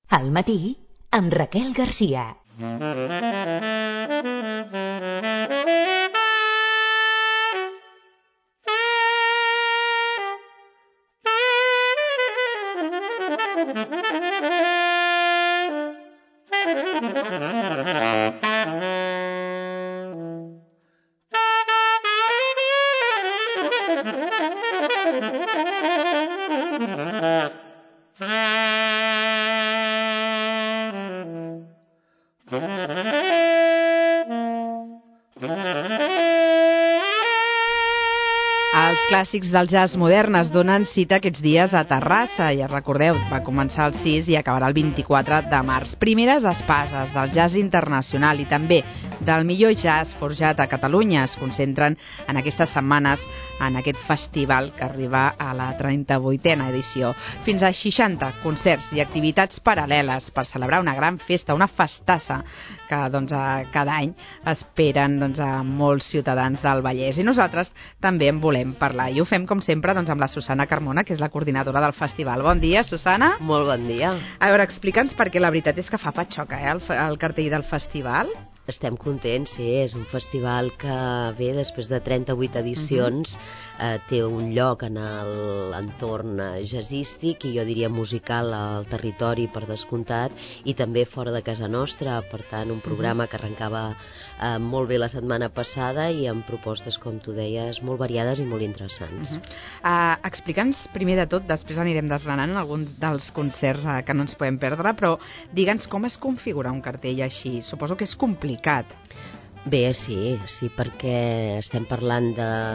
Al matí, amb Raquel Garcia. Els clàssics del jazz modern es donen cita aquests dies a Terrassa. Ja recordeu, va començar el 6 i acabarà el 24 de març. Primeres espases del jazz internacional i també del millor jazz forjat a Catalunya es concentren en aquestes setmanes en aquest festival que arriba a la 38a edició. Fins a 60 concerts i activitats paral·leles per celebrar una gran festa, una festassa que cada any esperen a molts ciutadans del Vallès. I nosaltres també en volem parlar. I ho fem, com sempre, amb la Susana Carmona, que és la coordinadora del festival. Bon dia, Susana. Molt bon dia. A veure, explica'ns, perquè la veritat és que fa patxoca, el cartell del festival. Estem contents, sí. És un festival que ve després de 38 edicions, té un lloc en l'entorn jazzístic i jo diria musical al territori, per descomptat, i també fora de casa nostra. Per tant, un programa que arrencava molt bé la setmana passada i amb propostes, com tu deies, molt variades i molt interessants. Explica'ns primer de tot, després anirem desgranant algun dels concerts que no ens podem perdre, però digue'ns com es configura un cartell així. Suposo que és complicat. Bé, sí, perquè estem parlant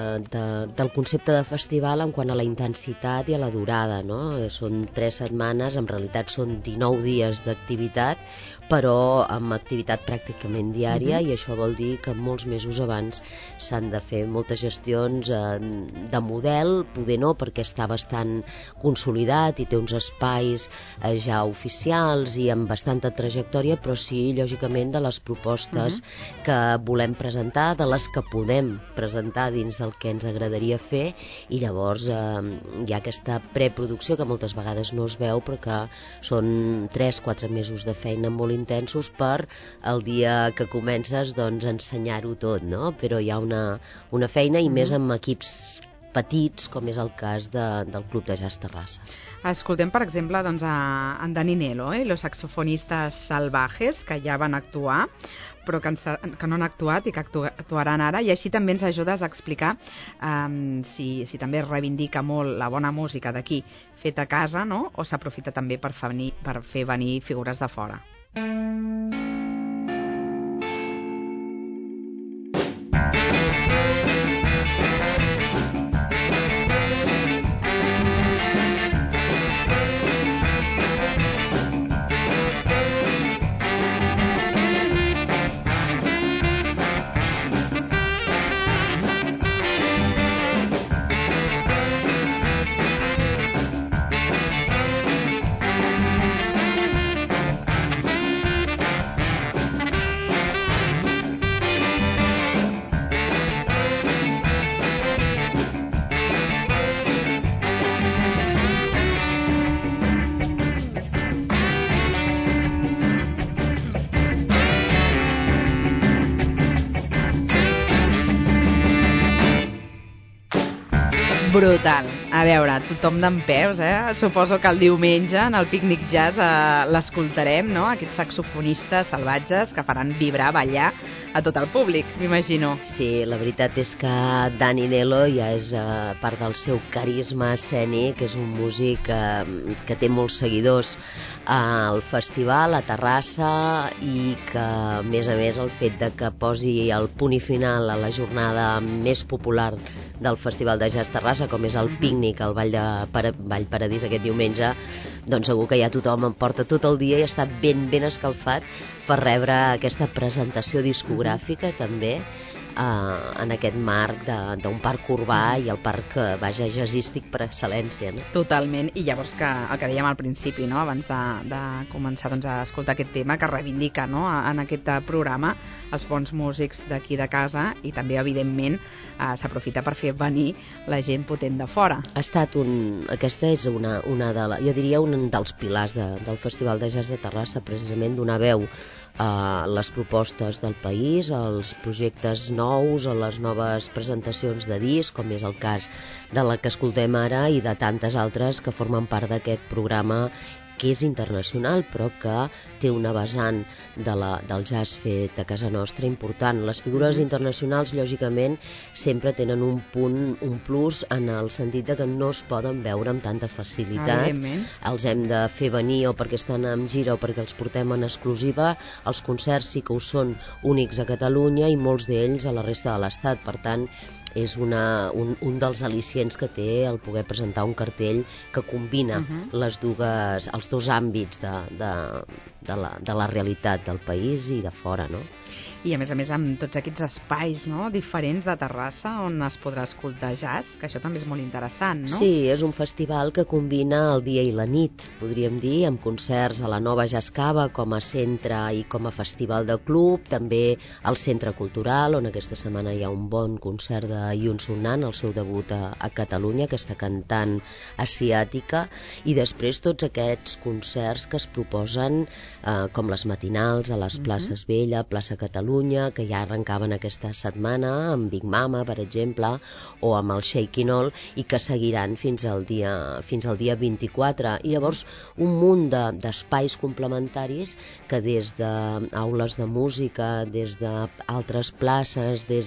del concepte de festival en quant a la intensitat i a la durada, no? Són 3 setmanes, en realitat són 19 dies d'activitat, però amb activitat pràcticament diària, i això vol dir que molts mesos abans s'han de fer moltes gestions de model, poder no, perquè està bastant consolidat i té uns espais ja oficials i amb bastanta trajectòria, però sí, lògicament, de les propostes que volem presentar, de les que podem presentar dins del que ens agradaria fer, i llavors hi ha aquesta preproducció que moltes vegades no es veu, però que són 3-4 mesos de feina molt intensos per el dia que comences ensenyar-ho tot, no? Però hi ha una feina, i més amb equips petits, com és el cas del Club de Jazz Terrassa. Escoltem, per exemple, en Dani Nelo, los saxofonistes salvajes, que ja van actuar, però que no han actuat i que actuaran ara, i així també ens ajudes a explicar si també es reivindica molt la bona música d'aquí feta a casa, no? O s'aprofita també per fer venir figures de fora. Brutal. A veure, tothom dempeus, Suposo que el diumenge en el Pícnic Jazz l'escoltarem, no? Aquests saxofonistes salvatges que faran vibrar, ballar a tot el públic, m'imagino. Sí, la veritat és que Dani Nelo ja és part del seu carisma escènic, és un músic que té molts seguidors al festival, a Terrassa, i que, a més, el fet de que posi el punt i final a la jornada més popular del Festival de Jazz Terrassa, com és el pícnic al Vall Paradís aquest diumenge, doncs segur que ja tothom em porta tot el dia i està ben escalfat per rebre aquesta presentació discogràfica també en aquest marc d'un parc urbà i el parc, jazzístic per excel·lència, no? Totalment, i llavors el que dèiem al principi, no? Abans de començar a escoltar aquest tema, que reivindica, no? En aquest programa els bons músics d'aquí de casa, i també evidentment s'aprofita per fer venir la gent potent de fora. Aquesta és jo diria un dels pilars del Festival de Jazz de Terrassa, precisament donar veu a les propostes del país, als projectes nous, a les noves presentacions de disc, com és el cas de la que escoltem ara i de tantes altres que formen part d'aquest programa, que és internacional, però que té una vessant del jazz fet a casa nostra important. Les figures internacionals, lògicament, sempre tenen un plus en el sentit de que no es poden veure amb tanta facilitat. Els hem de fer venir o perquè estan en gira o perquè els portem en exclusiva. Els concerts sí que ho són únics a Catalunya i molts d'ells a la resta de l'Estat. Per tant, és un dels al·licients que té el poder presentar un cartell que combina els dos àmbits de la realitat del país i de fora, no? I a més amb tots aquests espais, no?, diferents de Terrassa on es podrà escoltar jazz, que això també és molt interessant, no? Sí, és un festival que combina el dia i la nit, podríem dir, amb concerts a la Nova Jazz Cava com a centre i com a festival de club, també al Centre Cultural, on aquesta setmana hi ha un bon concert de Yun Sun-nan, el seu debut a Catalunya, aquesta cantant asiàtica, i després tots aquests concerts que es proposen, com les matinals a les places Vella, plaça Catalunya, que ja arrencaven aquesta setmana, amb Big Mama, per exemple, o amb el Shakin' All, i que seguiran fins al dia 24. I llavors un munt d'espais complementaris que des d'aules de música, des d'altres places, des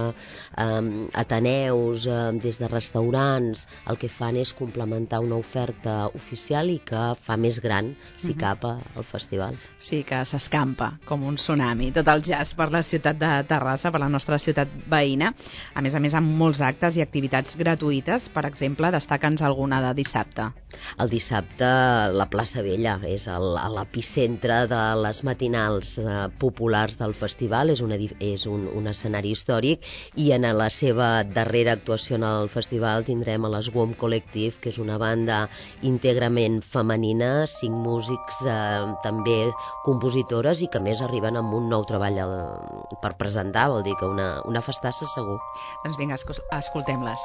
d'ateneus, des de restaurants, el que fan és complementar una oferta oficial i que fa més gran, si cap, el festival. Sí, que s'escampa com un tsunami, tot el jazz per la ciutat de Terrassa, per la nostra ciutat veïna. A més amb molts actes i activitats gratuïtes. Per exemple, destaca'ns alguna de dissabte. El dissabte la plaça Vella és l'epicentre de les matinals populars del festival, és un escenari històric, i en la seva darrera actuació al festival tindrem a l'Swom Collective, que és una banda íntegrament femenina, 5 músics, també compositores, i que més arriben amb un nou treball per presentar, vol dir que una festassa segur. Doncs vinga, escoltem-les.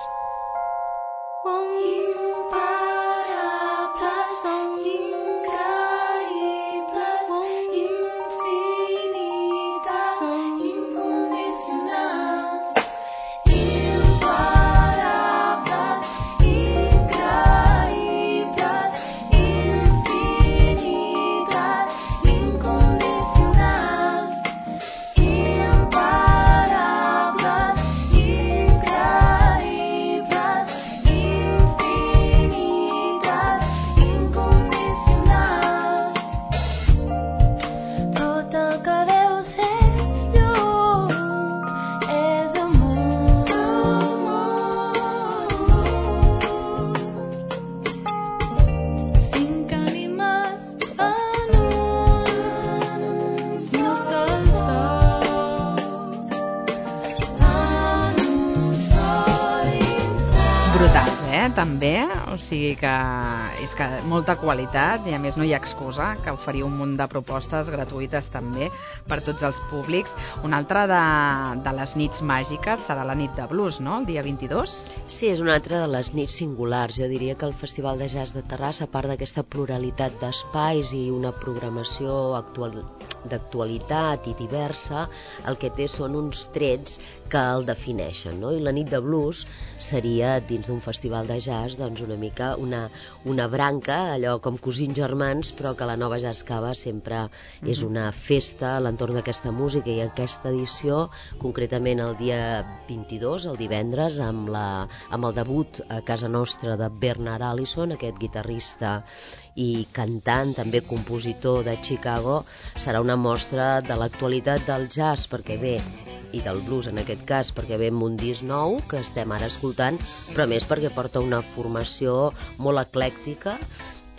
També, o sigui que és que molta qualitat, i a més no hi ha excusa que oferir un munt de propostes gratuïtes també per tots els públics. Una altra de les nits màgiques serà la nit de blues, no?, el dia 22? Sí, és una altra de les nits singulars. Jo diria que el Festival de Jazz de Terrassa, a part d'aquesta pluralitat d'espais i una programació d'actualitat i diversa, el que té són uns trets que el defineixen, no? I la nit de blues seria, dins d'un festival de jazz, doncs una mica una branca, allò com cosins germans, però que la Nova Jazz Cava sempre és una festa a l'entorn d'aquesta música, i aquesta edició, concretament el dia 22, el divendres, amb el debut a casa nostra de Bernard Allison, aquest guitarrista i cantant, també compositor de Chicago, serà una mostra de l'actualitat del jazz, perquè ve, i del blues en aquest cas, perquè ve amb un disc nou que estem ara escoltant, però més perquè porta una formació molt eclèctica,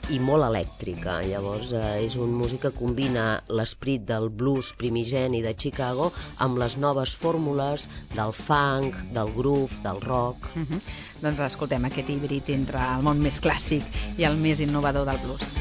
i molt elèctrica. Llavors és una música que combina l'esprit del blues primigeni de Chicago amb les noves fórmules del funk, del groove, del rock. Doncs escoltem aquest híbrid entre el món més clàssic i el més innovador del blues.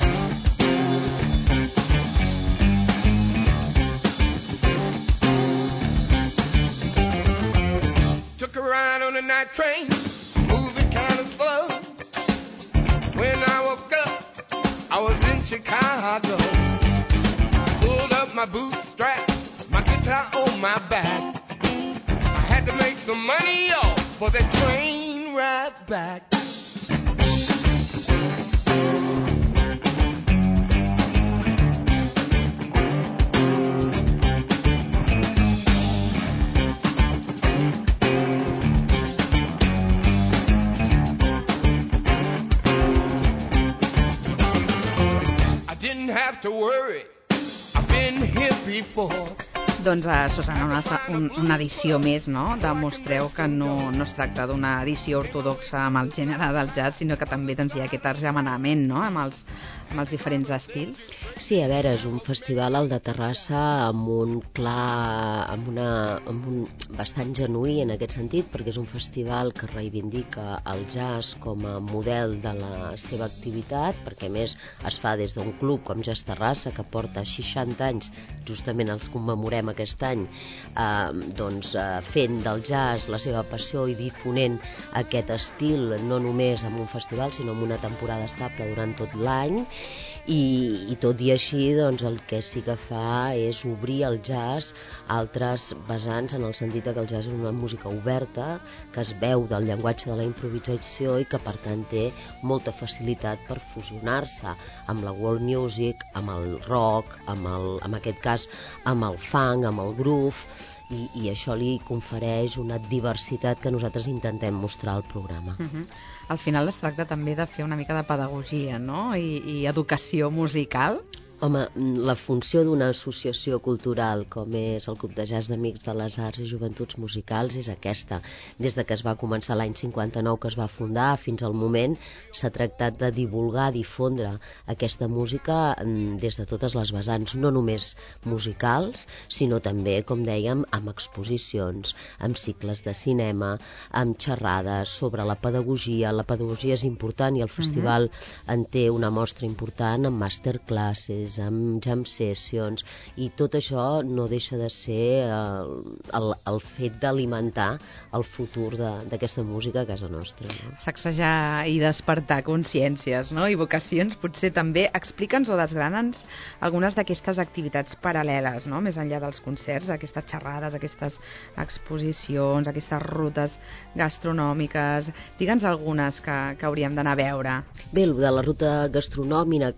Took a ride on a night train, moving kind of slow. When I woke up, I was in Chicago. Pulled up my bootstrap, my guitar on my back. I had to make some money, y'all, for that train ride back. Have to worry, I've been here before. Doncs Susana, una edició més, no? Demostreu que no es tracta d'una edició ortodoxa amb el gènere del jazz, sinó que també doncs, hi ha aquest argemanament, no? amb els diferents estils. Sí, a veure, és un festival, el de Terrassa, amb un bastant genuí en aquest sentit, perquè és un festival que reivindica el jazz com a model de la seva activitat, perquè a més es fa des d'un club com Jazz Terrassa, que porta 60 anys, justament els commemorem aquest any, fent del jazz la seva passió i difonent aquest estil, no només en un festival, sinó en una temporada estable durant tot l'any. I tot i així, doncs, el que sí que fa és obrir el jazz a altres vessants, en el sentit que el jazz és una música oberta, que es veu del llenguatge de la improvisació i que per tant té molta facilitat per fusionar-se amb la world music, amb el rock, en aquest cas amb el funk, amb el groove, i això li confereix una diversitat que nosaltres intentem mostrar al programa. Al final es tracta també de fer una mica de pedagogia, no? I educació musical. Home, la funció d'una associació cultural com és el Club de Jazz d'Amics de les Arts i Joventuts Musicals és aquesta. Des de que es va començar l'any 59 que es va fundar fins al moment s'ha tractat de divulgar, difondre aquesta música des de totes les vessants, no només musicals, sinó també, com dèiem, amb exposicions, amb cicles de cinema, amb xerrades sobre la pedagogia. La pedagogia és important i el festival en té una mostra important amb masterclasses, amb jam sessions, i tot això no deixa de ser el fet d'alimentar el futur d'aquesta música a casa nostra. No? Sacsejar i despertar consciències, no? I vocacions, potser també. Explica'ns o desgrana'ns algunes d'aquestes activitats paral·leles, no? Més enllà dels concerts, aquestes xerrades, aquestes exposicions, aquestes rutes gastronòmiques. Digue'ns algunes que hauríem d'anar a veure. Bé, el de la ruta gastronòmica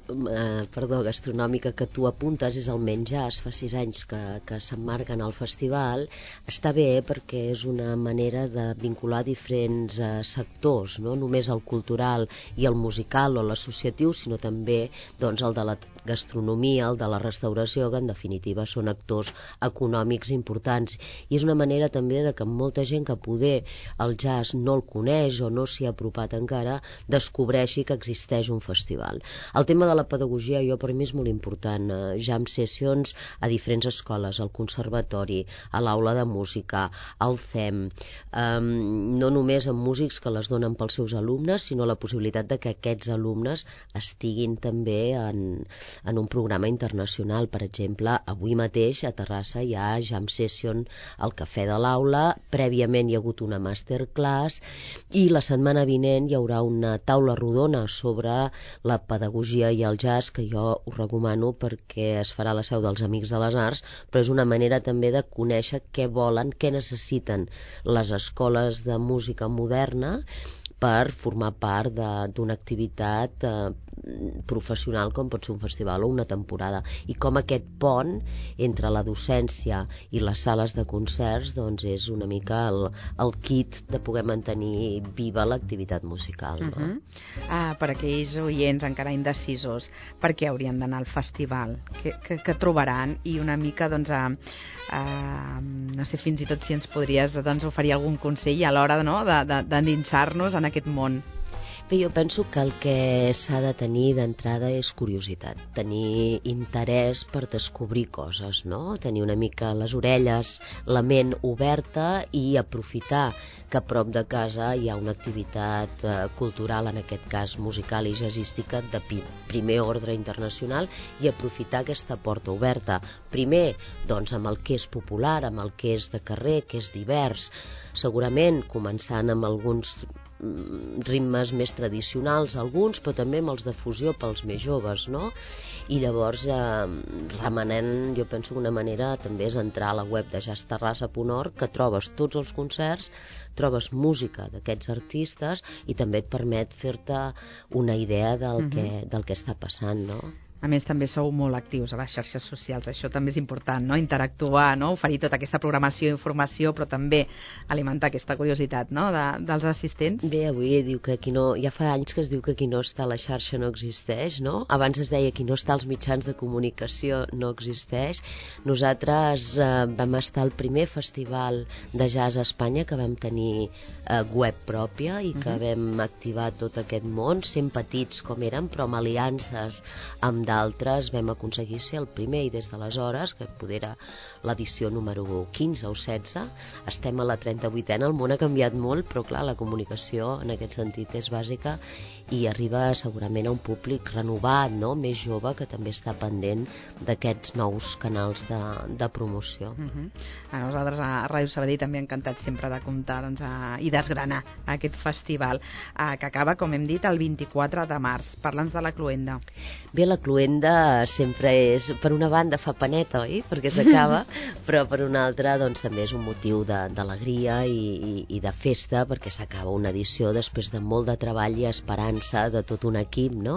que tu apuntes és el Menjars, fa 6 anys que s'emmarquen al festival. Està bé perquè és una manera de vincular diferents sectors, no només el cultural i el musical o l'associatiu, sinó també doncs, el de la gastronomia, el de la restauració, que en definitiva són actors econòmics importants. I és una manera també de que molta gent que poder el jazz no el coneix o no s'hi ha apropat encara, descobreixi que existeix un festival. El tema de la pedagogia jo per mi és molt important. Jam sessions a diferents escoles, al conservatori, a l'aula de música, al CEM, no només amb músics que les donen pels seus alumnes, sinó la possibilitat de que aquests alumnes estiguin també en un programa internacional. Per exemple, avui mateix a Terrassa hi ha jam session al Cafè de l'Aula, prèviament hi ha hagut una masterclass i la setmana vinent hi haurà una taula rodona sobre la pedagogia i el jazz, que jo us recomano perquè es farà a la Seu dels Amics de les Arts, però és una manera també de conèixer què volen, què necessiten les escoles de música moderna per formar part d'una activitat professional com pot ser un festival o una temporada, i com aquest pont entre la docència i les sales de concerts doncs és una mica el kit de poder mantenir viva l'activitat musical. No? Per aquells oients encara indecisos, per què haurien d'anar al festival? Què trobaran? I una mica doncs no sé, fins i tot si ens podries doncs, oferir algun consell a l'hora, no, d'endinsar-nos en aquest món. Bé, jo penso que el que s'ha de tenir d'entrada és curiositat, tenir interès per descobrir coses, no? Tenir una mica les orelles, la ment oberta i aprofitar que a prop de casa hi ha una activitat cultural, en aquest cas musical i jazzística, de primer ordre internacional, i aprofitar aquesta porta oberta. Primer, doncs, amb el que és popular, amb el que és de carrer, que és divers, segurament començant amb alguns ritmes més tradicionals, alguns, però també amb els de fusió pels més joves, no? I llavors, remenent, jo penso que una manera també és entrar a la web de jazzterrassa.org, que trobes tots els concerts, trobes música d'aquests artistes i també et permet fer-te una idea del que està passant, no? A més, també sou molt actius a les xarxes socials, això també és important, no? Interactuar, no? Oferir tota aquesta programació i informació, però també alimentar aquesta curiositat, no? dels assistents. Bé, avui diu que qui no... Ja fa anys que es diu que qui no està a la xarxa no existeix, no? Abans es deia qui no està als mitjans de comunicació no existeix. Nosaltres vam estar al primer festival de jazz a Espanya, que vam tenir web pròpia i que vam activar tot aquest món, sent petits com érem, però amb aliances amb d'altres vam aconseguir ser el primer, i des d'aleshores, que poder era l'edició número 15 o 16, estem a la 38a. El món ha canviat molt, però clar, la comunicació en aquest sentit és bàsica i arriba segurament a un públic renovat, no? Més jove, que també està pendent d'aquests nous canals de promoció. A nosaltres a Ràdio Sabadell també encantats sempre de comptar i desgranar aquest festival que acaba, com hem dit, el 24 de març. Parla'ns de la Cluenda. Bé, la Cluenda sempre és, per una banda fa paneta, oi? Perquè s'acaba, però per una altra doncs també és un motiu d'alegria i de festa, perquè s'acaba una edició després de molt de treball i esperança de tot un equip, no?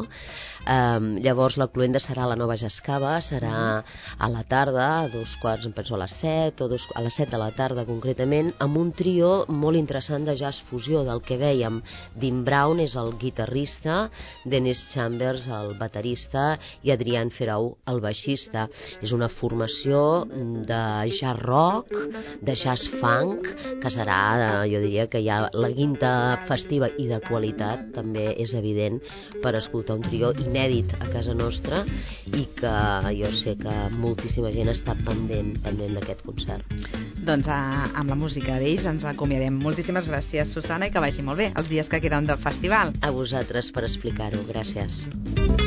Llavors la Cluenda serà a la Nova Jascava, serà a la tarda, a 2:15, em penso a les 7, o a les 7 de la tarda concretament, amb un trio molt interessant de jazz fusió, del que dèiem. Dean Brown és el guitarrista, Dennis Chambers el baterista i Adrian Ferau el baixista. És una formació de jazz rock, de jazz funk, que serà, jo diria que ja la guinta festiva i de qualitat, també és evident, per escoltar un trio inèdit a casa nostra i que jo sé que moltíssima gent està pendent d'aquest concert. Doncs amb la música d'ells ens acomiadem. Moltíssimes gràcies, Susana, i que vagi molt bé els dies que queden del festival. A vosaltres per explicar-ho. Gràcies.